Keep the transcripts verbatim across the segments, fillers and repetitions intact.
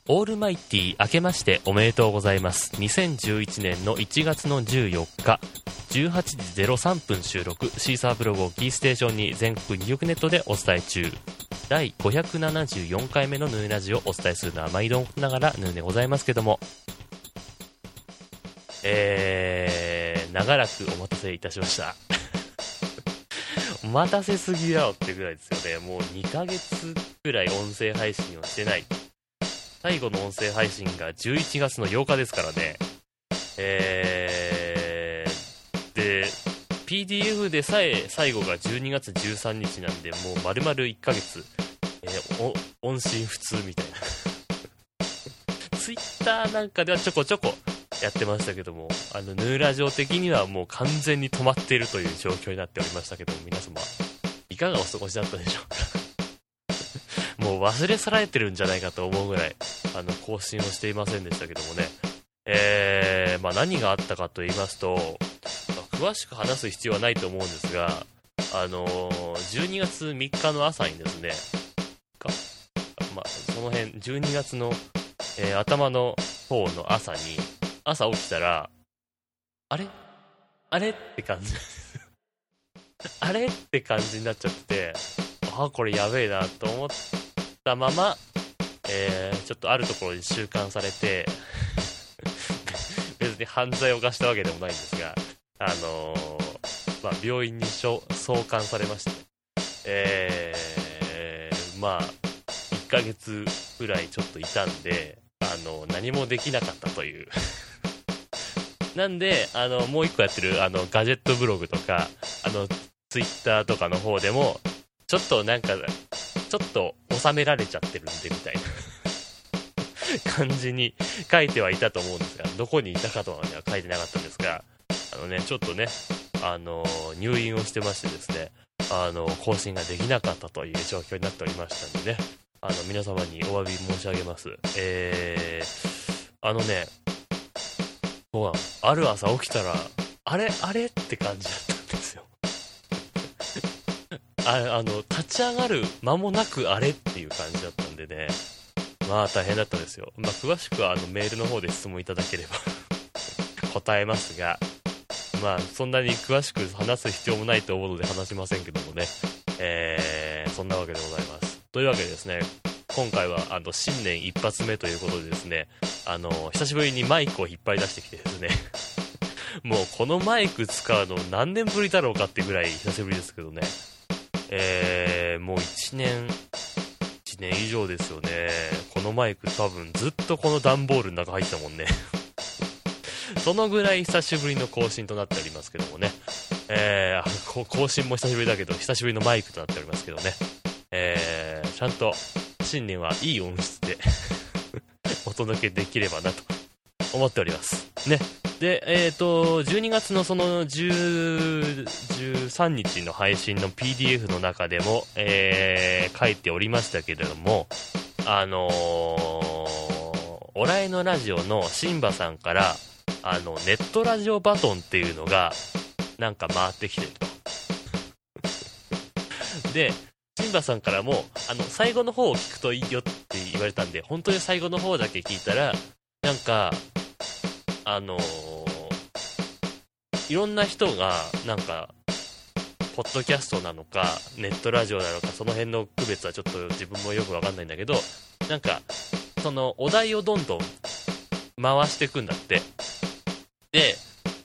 オールマイティ明けましておめでとうございます。にせんじゅういちねんのいちがつのじゅうよっかじゅうはちじゼロさんぷん収録、シーサーブログをキーステーションに全国にきょくネットでお伝え中、だいごひゃくななじゅうよんかいめのヌーラジをお伝えするのは毎度ながらヌーでございますけども、えー、長らくお待たせいたしましたお待たせすぎだよってぐらいですよね。もうにかげつぐらい音声配信をしてない。最後の音声配信がじゅういちがつのようかですからね。えー、で ピーディーエフ でさえ最後がじゅうにがつじゅうさんにちなんで、もう丸々いっかげつ、えー、音信不通みたいなツイッターなんかではちょこちょこやってましたけども、あのヌーラジオ的にはもう完全に止まっているという状況になっておりましたけども、皆様いかがお過ごしだったでしょうかもう忘れ去られてるんじゃないかと思うぐらいあの更新をしていませんでしたけどもね。えー、まあ何があったかと言いますと、まあ、詳しく話す必要はないと思うんですが、あのー、じゅうにがつみっかの朝にですね、かまあ、その辺じゅうにがつの、えー、頭の方の朝に朝起きたら、あれあれって感じあれって感じになっちゃってて、あこれやべえなと思ったまま、えー、ちょっとあるところに収監されて別に犯罪を犯したわけでもないんですが、あのーまあ、病院に送還されまして、えー、まあいっかげつぐらいちょっといたんで、あの何もできなかったというなんで、あのもう一個やってるあのガジェットブログとか、あのツイッターとかの方でもちょっとなんかちょっと収められちゃってるんでみたいな感じに書いてはいたと思うんですが、どこにいたかとは書いてなかったんですが、あのねちょっとね、あの入院をしてましてですね、あの更新ができなかったという状況になっておりましたのでね、あの皆様にお詫び申し上げます。えー、あのね、もうある朝起きたらあれあれって感じだったんですよあ, あの立ち上がる間もなくあれっていう感じだったんでね、まあ大変だったですよ。まあ詳しくはあのメールの方で質問いただければ答えますが、まあそんなに詳しく話す必要もないと思うので話しませんけどもね、えー、そんなわけでございます。というわけでですね、今回はあの新年一発目ということでですね、あの久しぶりにマイクを引っ張り出してきてですねもうこのマイク使うの何年ぶりだろうかっていうぐらい久しぶりですけどね、えー、もういちねんいちねん以上ですよね。このマイク多分ずっとこの段ボールの中入ってたもんねそのぐらい久しぶりの更新となっておりますけどもね、えー、更新も久しぶりだけど久しぶりのマイクとなっておりますけどね、えー、ちゃんと新年はいい音質でお届けできればなと思っておりますね。で、えーとじゅうにがつのそのじゅう、じゅうさんにちの配信の ピーディーエフ の中でも、えー、書いておりましたけれども、あのー、おらいのラジオのシンバさんからあのネットラジオバトンっていうのがなんか回ってきてるとでシンバさんからもあの最後の方を聞くといいよって言われたんで、本当に最後の方だけ聞いたらなんかあのー、いろんな人がなんかポッドキャストなのかネットラジオなのかその辺の区別はちょっと自分もよくわかんないんだけど、なんかそのお題をどんどん回していくんだって。で、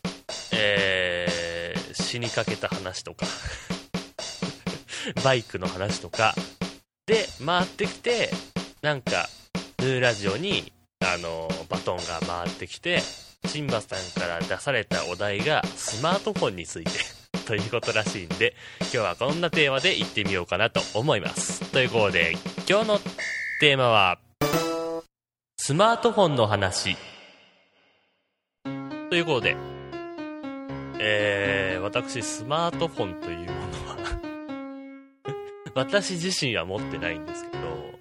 えー、死にかけた話とかバイクの話とかで回ってきて、なんかヌーラジオにあのバトンが回ってきて、シンバさんから出されたお題がスマートフォンについてということらしいんで、今日はこんなテーマでいってみようかなと思います。ということで今日のテーマはスマートフォンの話ということで、えー、私スマートフォンというものは私自身は持ってないんですけど、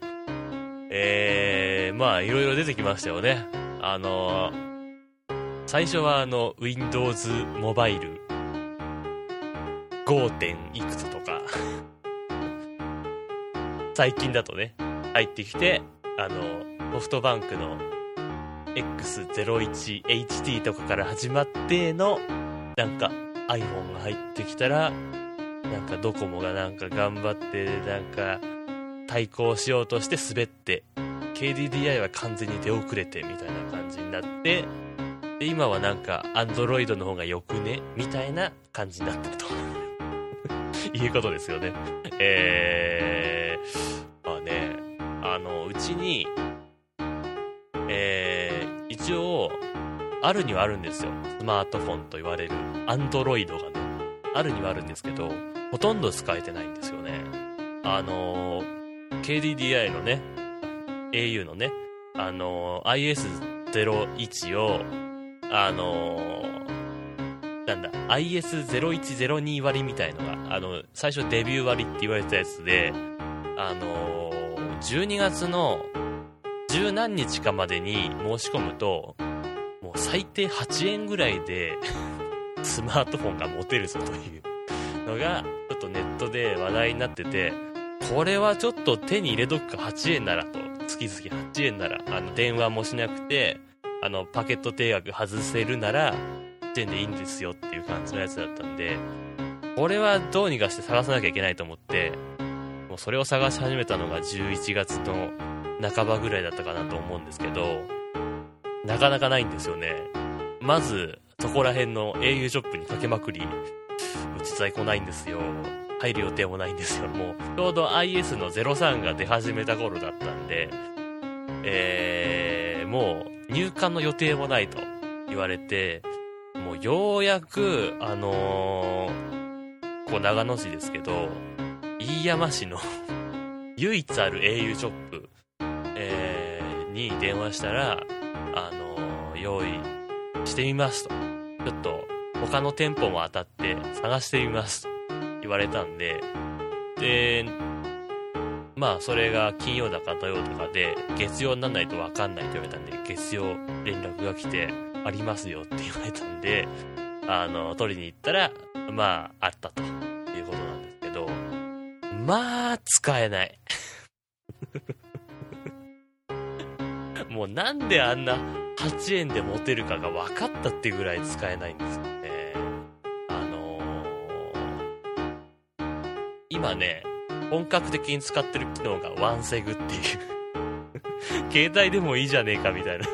えー、まあいろいろ出てきましたよね。あのー最初はあの Windows モバイル ご. 点いくつとか最近だとね入ってきて、あのソフトバンクの エックスゼロいちエイチティー とかから始まってのなんか iPhone が入ってきたらなんかドコモがなんか頑張ってなんか対抗しようとして滑って ケーディーディーアイ は完全に出遅れてみたいな感じになって、で今はなんか Android の方がよくねみたいな感じになってるということですよね。えー、まあね、あのうちにえー、一応あるにはあるんですよ、スマートフォンと言われる Android がねあるにはあるんですけど、ほとんど使えてないんですよね。あのー、ケーディーディーアイ のね エーユー のねあのー、アイエスゼロいち をあのー、なんだ アイエスゼロいちゼロに 割みたいのがあの最初デビュー割って言われたやつで、あのー、じゅうにがつの十何日かまでに申し込むともう最低はちえんぐらいでスマートフォンが持てるぞというのがちょっとネットで話題になってて、これはちょっと手に入れとくか、はちえんならと、月々はちえんならあの電話もしなくてあのパケット定額外せるならはちえんでいいんですよっていう感じのやつだったんで、これはどうにかして探さなきゃいけないと思ってもうそれを探し始めたのがじゅういちがつの半ばぐらいだったかなと思うんですけど、なかなかないんですよね。まずそこら辺の エーユー ショップにかけまくり、うち在庫ないんですよ、入る予定もないんですよ。もうちょうど アイエス のゼロさんが出始めた頃だったんで、えー、もう入荷の予定もないと言われて、もうようやくあのー、こう長野市ですけど飯山市の唯一ある エーユー ショップ、えー、に電話したら、あのー、用意してみますと、ちょっと他の店舗も当たって探してみますと言われたんで、でまあそれが金曜だか土曜とかで月曜にならないと分かんないと言われたんで、月曜連絡が来てありますよって言われたんで、あの取りに行ったらまああったということなんですけど、まあ使えないもうなんであんなはちえんで持てるかが分かったっていうぐらい使えないんですよね。あのー、今ね本格的に使ってる機能がワンセグっていう携帯でもいいじゃねえかみたいな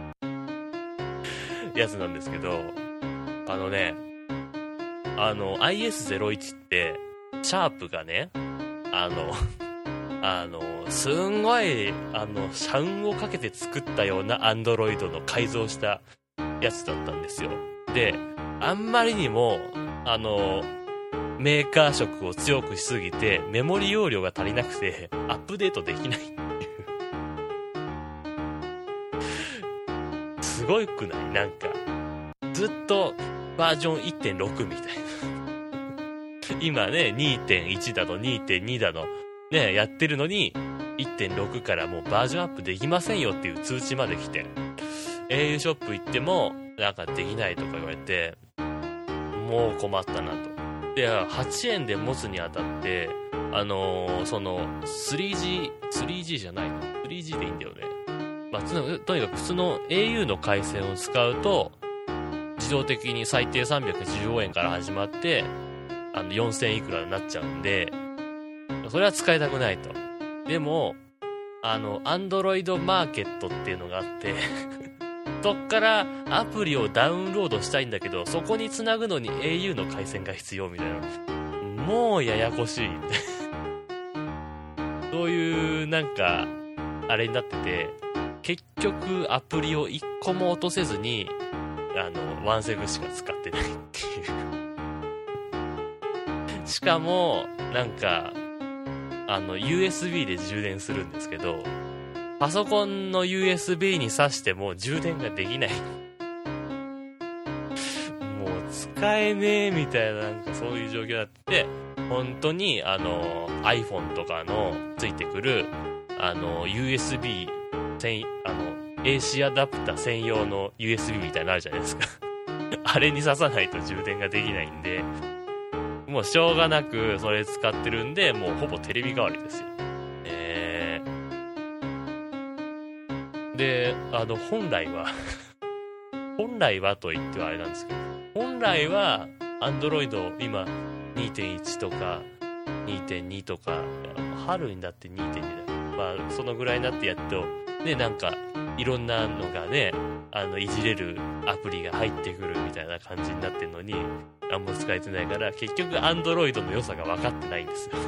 やつなんですけど、あのねあの アイエスゼロいち ってシャープがねあのあのすんごいあの社運をかけて作ったようなアンドロイドの改造したやつだったんですよ。であんまりにもあのメーカー色を強くしすぎてメモリ容量が足りなくてアップデートできないっていうすごいくない？なんかずっとバージョン いってんろく みたいな今ね にてんいち だの にてんに だのねやってるのに いってんろく からもうバージョンアップできませんよっていう通知まで来て、 エーユー ショップ行ってもなんかできないとか言われて、もう困ったなと。ではちえんで持つにあたってあのー、その スリージー スリージー じゃないの スリージー でいいんだよね。まあ、と, とにかくその エーユー の回線を使うと自動的に最低さんびゃくじゅうごえんから始まってあのよんせんいくらになっちゃうんで、それは使いたくないと。でもあの Android マーケットっていうのがあってそっからアプリをダウンロードしたいんだけどそこにつなぐのに エーユー の回線が必要みたいな、もうややこしいそういうなんかあれになってて、結局アプリをいっこも落とせずにあのワンセグしか使ってないっていうしかもなんかあの ユーエスビー で充電するんですけど、パソコンの ユーエスビー に挿しても充電ができないもう使えねえみたいな、なんかそういう状況になってて、本当にあの iPhone とかのついてくるあの ユーエスビー 専あの エーシー アダプター専用の ユーエスビー みたいなのあるじゃないですかあれに挿さないと充電ができないんで、もうしょうがなくそれ使ってるんで、もうほぼテレビ代わりですよ。えで、あの、本来は、本来はと言ってはあれなんですけど、本来は、Android 今 にてんいち とか にてんに とか、春になって にてんに だよ。まあ、そのぐらいになってやっと、ね、なんか、いろんなのがね、あの、いじれるアプリが入ってくるみたいな感じになってるのに、あんま使えてないから、結局 Android の良さが分かってないんですよ。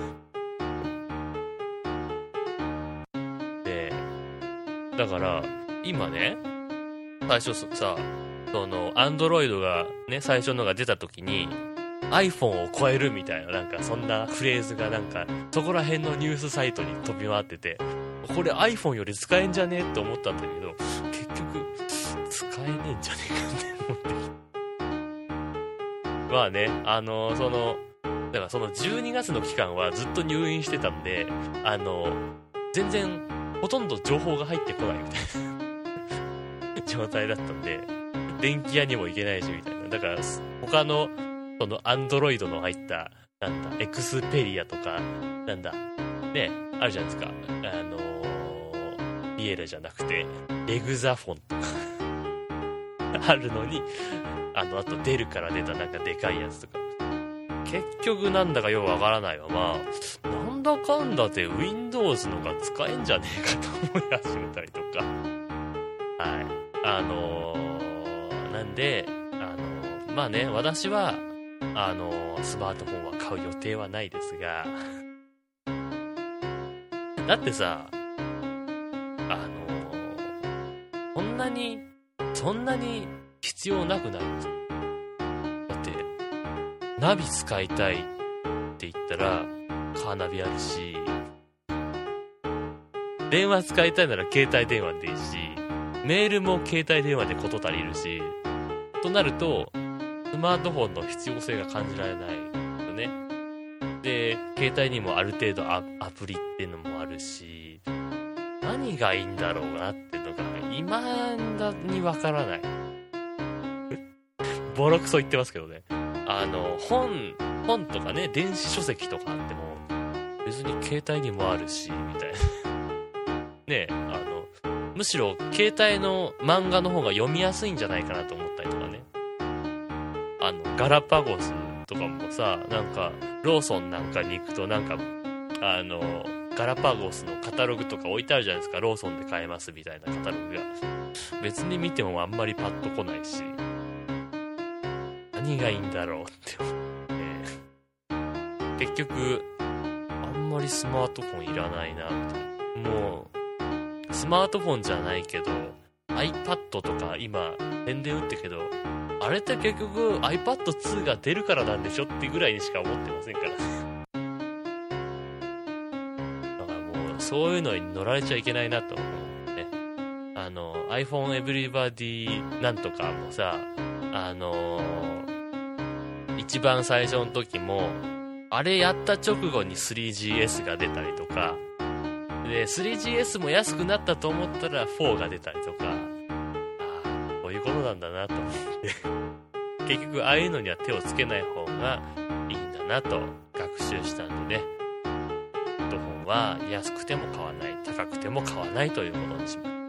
で、だから、今ね、最初さ、その、Android がね、最初のが出た時に、iPhone を超えるみたいな、なんかそんなフレーズがなんか、そこら辺のニュースサイトに飛び回ってて、これ iPhone より使えんじゃねえって思ったんだけど、結局、使えねえんじゃねえかって思ってきた。まあね、あの、その、だからそのじゅうにがつの期間はずっと入院してたんで、あの、全然、ほとんど情報が入ってこないみたいな状態だったんで、電気屋にも行けないしみたいな。だから、他の、その、アンドロイドの入った、なんだ、エクスペリアとか、なんだ、ね、あるじゃないですか。あのー、ビエラじゃなくて、エグザフォンとか、あるのに、あの、あとデルから出たなんかでかいやつとか。結局なんだかよくわからないわ。まあ、なんだかんだで Windows のが使えんじゃねえかと思い始めたりとか。はい。あのー、なんで、あのー、まあね、私は、あのー、スマートフォンは買う予定はないですが、だってさ、あのー、そんなに、そんなに必要なくないですか？だって、ナビ使いたいって言ったら、カーナビあるし、電話使いたいなら携帯電話でいいし、メールも携帯電話で事足りるし、となると、スマートフォンの必要性が感じられないよね。で、携帯にもある程度ア、アプリっていうのもあるし、何がいいんだろうなっていうのが、未だにわからない。ボロクソ言ってますけどね。あの、本、本とかね、電子書籍とかあっても、別に携帯にもあるし、みたいな。ね、あの、むしろ携帯の漫画の方が読みやすいんじゃないかなと思ったりとかね。あの、ガラパゴスとかもさ、なんか、ローソンなんかに行くとなんか、あの、ガラパゴスのカタログとか置いてあるじゃないですか。ローソンで買えますみたいなカタログが。別に見てもあんまりパッと来ないし、何がいいんだろうって思って、結局、あんまりスマートフォンいらないなって。もう、スマートフォンじゃないけど、iPad とか今、宣伝打ってるけど、あれって結局 アイパッドツー が出るからなんでしょってぐらいにしか思ってませんから。だからもう、そういうのに乗られちゃいけないなと思うね。あの、iPhone Everybody なんとかもさ、あのー、一番最初の時も、あれやった直後に スリージーエス が出たりとか、で、スリージーエス も安くなったと思ったらフォーが出たりとか、ああ、こういうことなんだなと思って。結局、ああいうのには手をつけない方がいいんだなと学習したんでね。ヘッドホンは安くても買わない、高くても買わないということにしまった。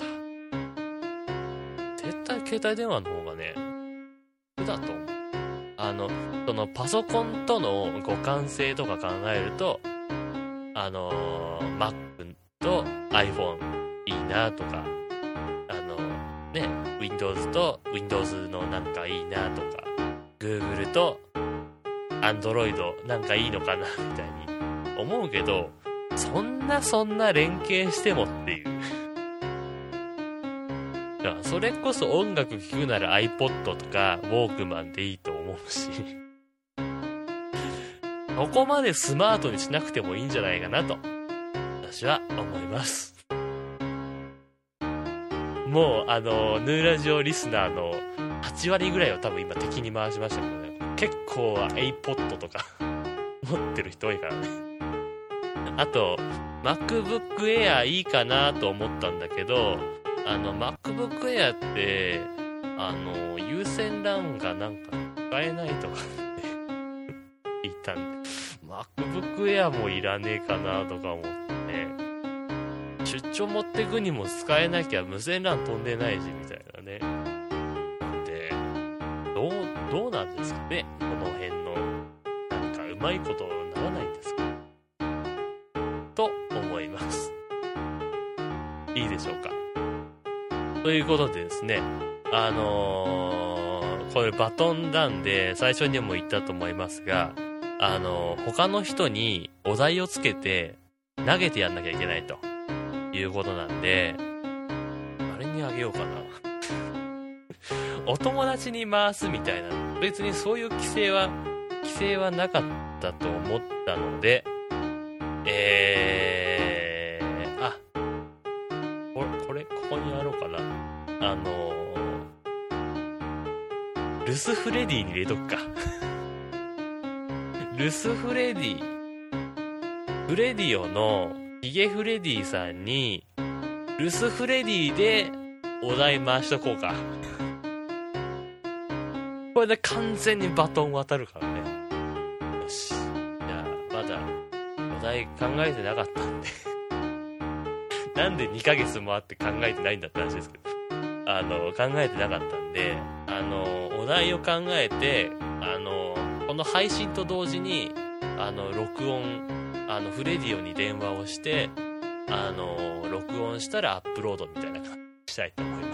絶対携帯電話の方がね、楽だと思う。あの、そのパソコンとの互換性とか考えると、あのー、Mac と iPhone いいなとか、あのね、Windows と Windows のなんかいいなとか、Google と Android なんかいいのかなみたいに思うけど、そんなそんな連携してもっていう。だからそれこそ音楽聴くなら iPod とか Walkman でいいと思うし、ここまでスマートにしなくてもいいんじゃないかなと私は思います。もうあのヌーラジオリスナーのはちわりぐらいは多分今敵に回しましたけどね。結構 iPod とか持ってる人多いからね。あと MacBook Air いいかなと思ったんだけど、あの MacBook Air ってあの有線 ラン がなんか使えないとかって言ったんで、MacBook Air もいらねえかなとか思ってね。 出張持ってくにも使えなきゃ無線 ラン 飛んでないしみたいなね。でどうどうなんですかね、この辺のなんかうまいことならないんですかと思います。いいでしょうか。ということでですね、あのー、これバトンランで最初にも言ったと思いますが、あのー、他の人にお題をつけて投げてやんなきゃいけないということなんで、あれにあげようかなお友達に回すみたいな、別にそういう規制は規制はなかったと思ったので、えー、あこれこれここにあろうかな、あのー、ルスフレディに入れとくかルスフレディフレディオのヒゲフレディさんにルスフレディでお題回しとこうかこれで完全にバトン渡るからね。よし、じゃあまだお題考えてなかったんでなんでにかげつもあって考えてないんだって話ですけど、あの考えてなかったんで、あのお題を考えて、あのこの配信と同時にあの録音、あのフレディオに電話をして、あの録音したらアップロードみたいな感じしたいと思います。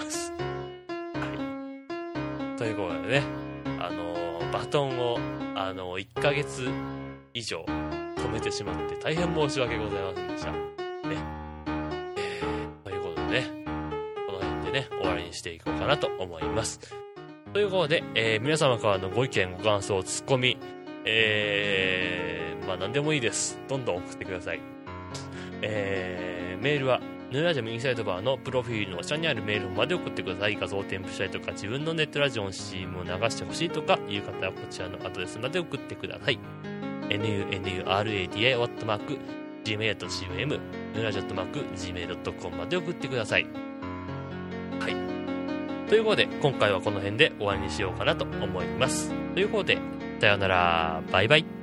はい。ということでね、あのバトンをあのいっかげつ以上止めてしまって大変申し訳ございませんでした。ね。えー、ということでね、この辺でね終わりにしていこうかなと思います。ということで、えー、皆様からのご意見ご感想ツッコミ、えー、まあ何でもいいです。どんどん送ってください。えー、メールはヌーラジオインサイドバーのプロフィールの下にあるメールまで送ってください。画像を添付したいとか、自分のネットラジオの シーエム を流してほしいとかいう方はこちらのアドレスまで送ってください。ヌーラディオ アットマーク ジーメール ドット コム ヌーラジオ アットマーク ジーメール ドット コム まで送ってください。はい。ということで、今回はこの辺で終わりにしようかなと思います。ということで、さようなら、バイバイ。